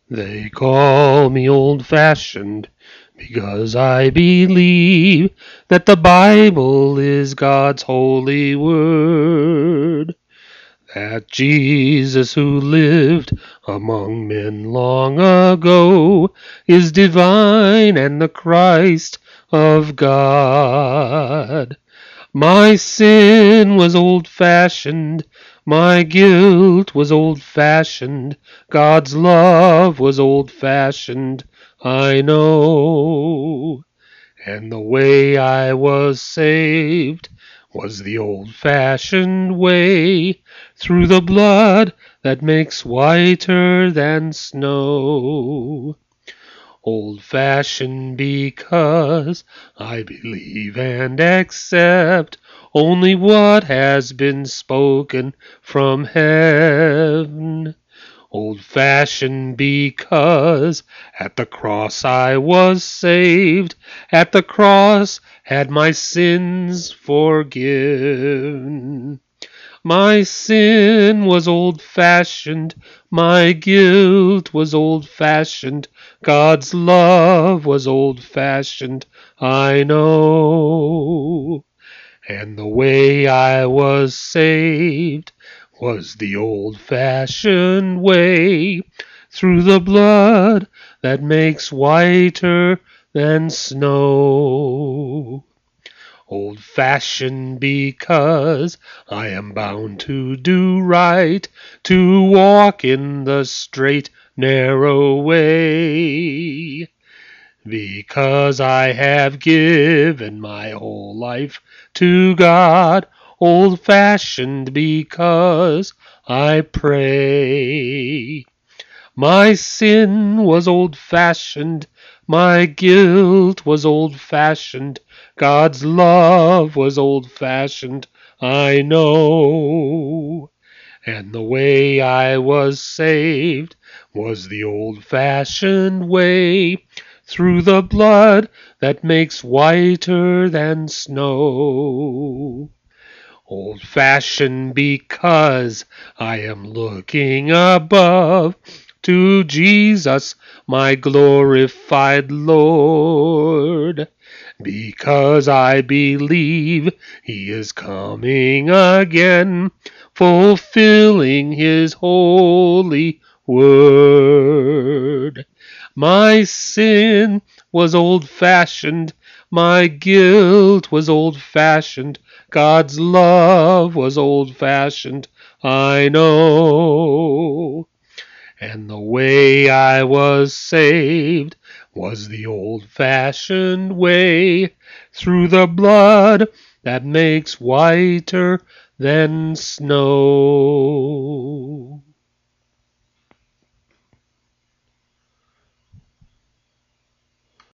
They call me old-fashioned because I believe that the Bible is God's holy word. That Jesus, who lived among men long ago, is divine and the Christ of God. My sin was old-fashioned, my guilt was old-fashioned, God's love was old-fashioned, I know. And the way I was saved was the old-fashioned way, through the blood that makes whiter than snow. Old-fashioned because I believe and accept only what has been spoken from heaven. Old-fashioned because at the cross I was saved, at the cross had my sins forgiven. My sin was old-fashioned, my guilt was old-fashioned, God's love was old-fashioned, I know. And the way I was saved was the old-fashioned way, through the blood that makes whiter than snow. Old-fashioned because I am bound to do right, to walk in the straight, narrow way. Because I have given my whole life to God, old-fashioned because I pray. My sin was old-fashioned, my guilt was old-fashioned, God's love was old-fashioned, I know. And the way I was saved was the old-fashioned way, through the blood that makes whiter than snow. Old-fashioned because I am looking above to Jesus, my glorified Lord. Because I believe He is coming again, fulfilling His holy word. My sin was old-fashioned, my guilt was old-fashioned, God's love was old-fashioned, I know. And the way I was saved was the old-fashioned way, through the blood that makes whiter than snow.